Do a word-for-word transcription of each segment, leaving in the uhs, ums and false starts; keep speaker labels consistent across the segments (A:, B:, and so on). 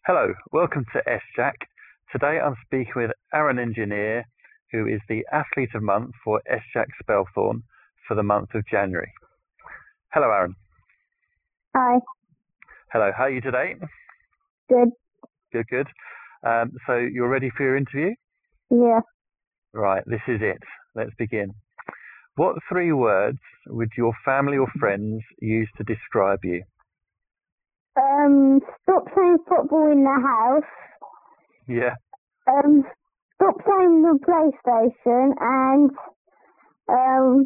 A: Hello, welcome to S-Jack. Today I'm speaking with Aaron Engineer, who is the Athlete of Month for S-Jack Spelthorne for the month of January. Hello, Aaron.
B: Hi.
A: Hello, how are you today?
B: Good.
A: Good, good. Um, so you're ready for your interview?
B: Yeah.
A: Right, this is it. Let's begin. What three words would your family or friends use to describe you?
B: Um, stop playing football in the house.
A: Yeah.
B: Um, stop playing the PlayStation and um,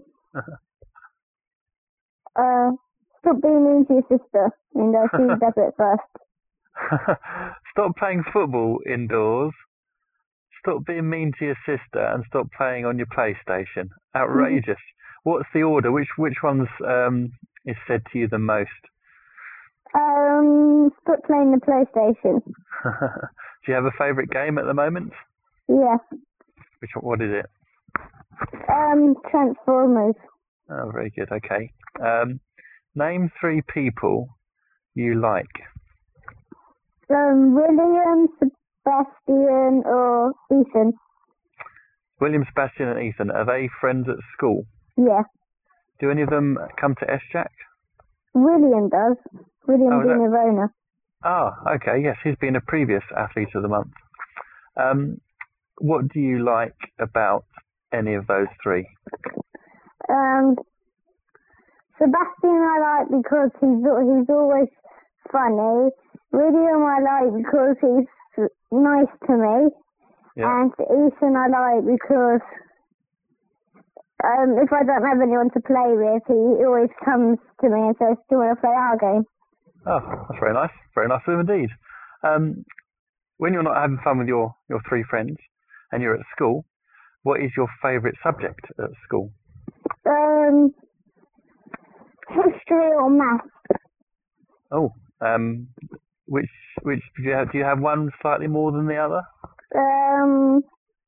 B: uh, stop being mean to your sister. And uh, she does it first.
A: Stop playing football indoors. Stop being mean to your sister and stop playing on your PlayStation. Outrageous. Mm-hmm. What's the order? Which which ones um, is said to you the most?
B: Um, stop playing the PlayStation.
A: Do you have a favourite game at the moment?
B: Yeah.
A: Which what is it?
B: Um, Transformers.
A: Oh, very good. Okay. Um, name three people you like.
B: Um, William, Sebastian, or Ethan.
A: William, Sebastian, and Ethan. Are they friends at school?
B: Yeah.
A: Do any of them come to S-Jack?
B: William does. William
A: oh,
B: Dinarona.
A: Ah, okay. Yes, he's been a previous Athlete of the Month. Um, what do you like about any of those three?
B: Um, Sebastian I like because he's he's always funny. William I like because he's nice to me. Yeah. And Ethan I like because um, if I don't have anyone to play with, he always comes to me and says, "Do you want to play our game?"
A: Oh, that's very nice. Very nice of him indeed. Um, when you're not having fun with your, your three friends and you're at school, what is your favourite subject at school?
B: Um, history or maths.
A: Oh, um, which which do you have? Do you have one slightly more than the other?
B: Um,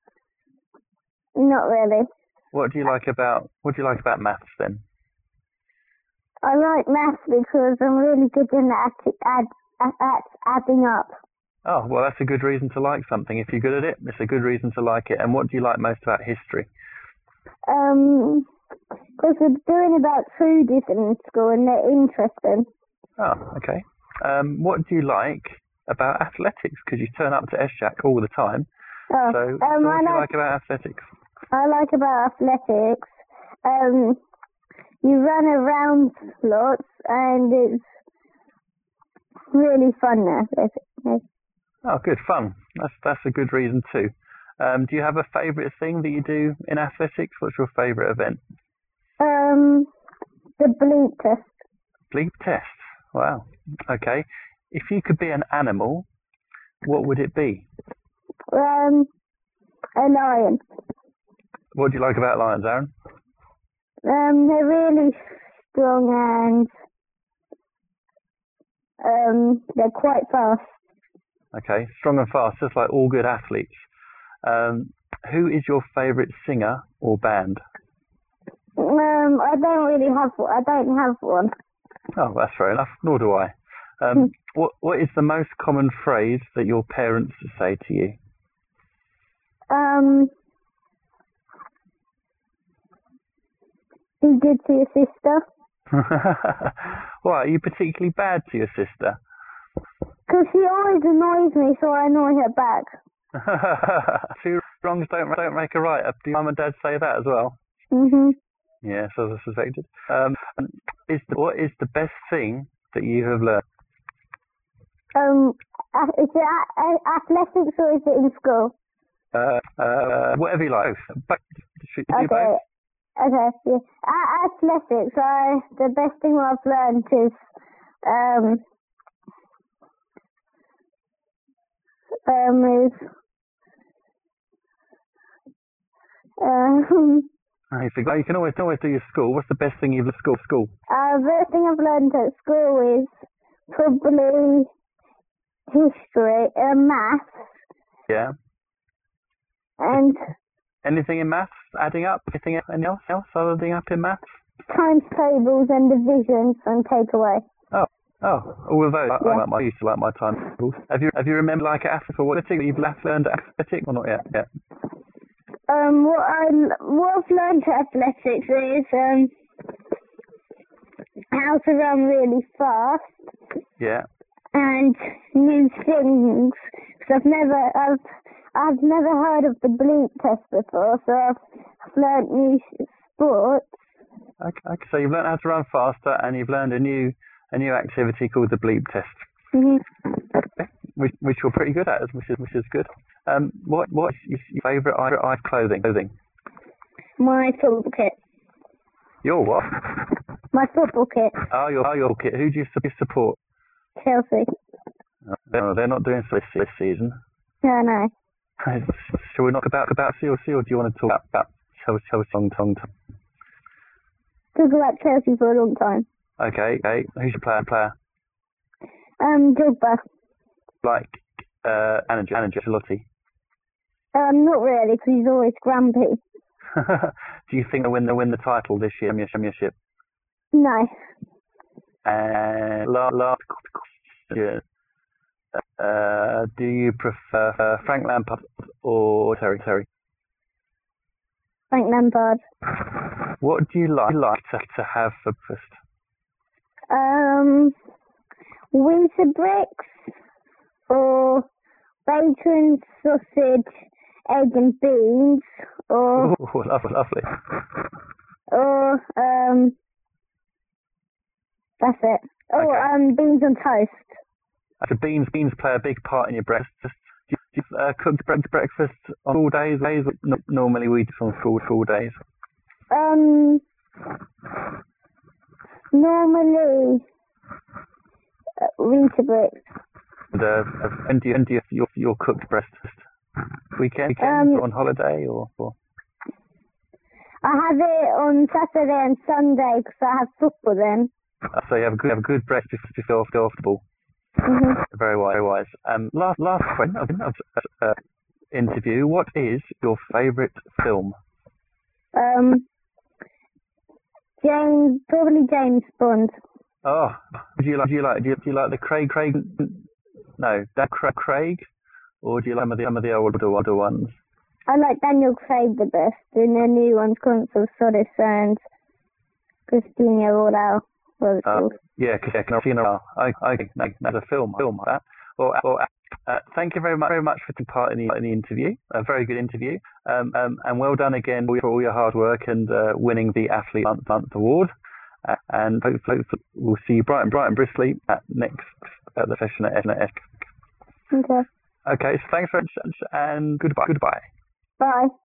B: not really.
A: What do you like about What do you like about maths then?
B: I like maths because I'm really good in at, at, at, at adding up.
A: Oh, well, that's a good reason to like something. If you're good at it, it's a good reason to like it. And what do you like most about history?
B: Um, because we're doing about food in school and they're interesting.
A: Oh, okay. Um, what do you like about athletics? Because you turn up to S-Jack all the time.
B: Oh,
A: so,
B: um,
A: so what
B: I
A: do you
B: like,
A: like about athletics?
B: I like about athletics, um, you run around lots and it's really fun there.
A: Oh, good, fun. That's that's a good reason too. Um, do you have a favourite thing that you do in athletics? What's your favourite event?
B: Um, the bleep test.
A: Bleep test. Wow. Okay. If you could be an animal, what would it be?
B: Um, a lion.
A: What do you like about lions, Aaron?
B: Um, they're really strong and um, they're quite fast.
A: Okay, strong and fast, just like all good athletes. Um, who is your favourite singer or band?
B: Um, I don't really have one. I don't have one.
A: Oh, that's fair enough. Nor do I. Um, what What is the most common phrase that your parents say to you?
B: Um, be good to your sister.
A: Why, are you particularly bad to your sister?
B: Because she always annoys me, so I annoy her back.
A: Two wrongs don't don't make a right. Do mum and dad say that as well?
B: Mhm.
A: Yes, as I suspected. Um, is the, what is the best thing that you have learned?
B: Um, is it a- athletics or is it in school?
A: Uh, uh, whatever you like. But should you do
B: okay.
A: both?
B: Okay. Yeah. A- athletics. I the best thing I've learned is um. Um, is um,
A: Oh, you forgot. You can always always do your school. What's the best thing you've learned at school? School.
B: uh, the best thing I've learned at school is probably history, uh, maths.
A: Yeah.
B: And
A: anything in maths? Adding up? Anything else? Else other than up in maths?
B: Times tables and divisions and takeaway.
A: Oh, Oh, all of those. I,
B: Yeah.
A: I, like my, I used to like my time. Have you have you remembered like athletic or what you've left learned athletic or not yet? Yeah.
B: Um, what I what I've learned to athletics is um how to run really fast
A: Yeah.
B: and new things. Because I've never I've I've never heard of the bleep test before, so I've, I've learned new sports.
A: Okay, okay. So you've learned how to run faster, and you've learned a new a new activity called the bleep test,
B: Mm-hmm.
A: okay. which which you're pretty good at, which is which is good. Um, what what's your favourite eye, eye clothing? Clothing.
B: My football kit.
A: Your what?
B: My football kit.
A: Oh, your oh, your kit. Who do you su- support?
B: Chelsea.
A: Oh, they're not doing so this, this season.
B: No, no.
A: Shall we talk about about C L C, or do you want to talk about, about Chelsea? Chelsea long time?
B: Talk about Chelsea for a long time.
A: Okay, okay. Who's your player? Player
B: Um, Drogba.
A: like uh, Ange Ancelotti.
B: Um, not really, because he's always grumpy.
A: Do you think they'll win the win the title this year? Championship.
B: No.
A: And last last question. Uh, do you prefer uh, Frank Lampard or Terry Terry?
B: Frank Lampard.
A: What do you like like to, to have for breakfast?
B: Um, winter bricks or bacon, sausage, egg and beans, or
A: Oh, lovely, lovely.
B: or um, that's it. Oh,
A: Okay.
B: um, beans on toast.
A: So beans beans play a big part in your breakfast. Do you, do you uh, cook bre- breakfast on all days? Days N- normally we do on full full days.
B: Um, normally uh, winter bricks.
A: And uh, and do you and do you, your your cooked breakfast? Weekend, weekends
B: Um,
A: or on holiday or, or
B: I have it on Saturday and Sunday because I have football then.
A: uh, so you have a good have a good breakfast before you go off go off the ball.
B: hmm
A: Very wise. Very wise. Um, last last question of of, uh, interview. What is your favourite film?
B: Um, James, probably James Bond.
A: Oh, do you like do you like do you, do you like the Craig Craig? No, that Craig Craig, or do you like some of the some of the older older ones?
B: I like Daniel Craig the best, and the new one's Constant of Solace and Christina Ronaldo. What was it
A: Uh,
B: called?
A: yeah, because yeah, Casino. I I no, that's a film film like that. Well, well uh, thank you very much very much for taking part in the in the interview. A very good interview. Um, um and well done again for all your hard work and uh, winning the Athlete Month Month Award. Uh, and hopefully, hopefully we'll see you bright and bright and bristly at next at the session at S N S.
B: Okay.
A: Okay, so thanks very much and goodbye. Goodbye.
B: Bye.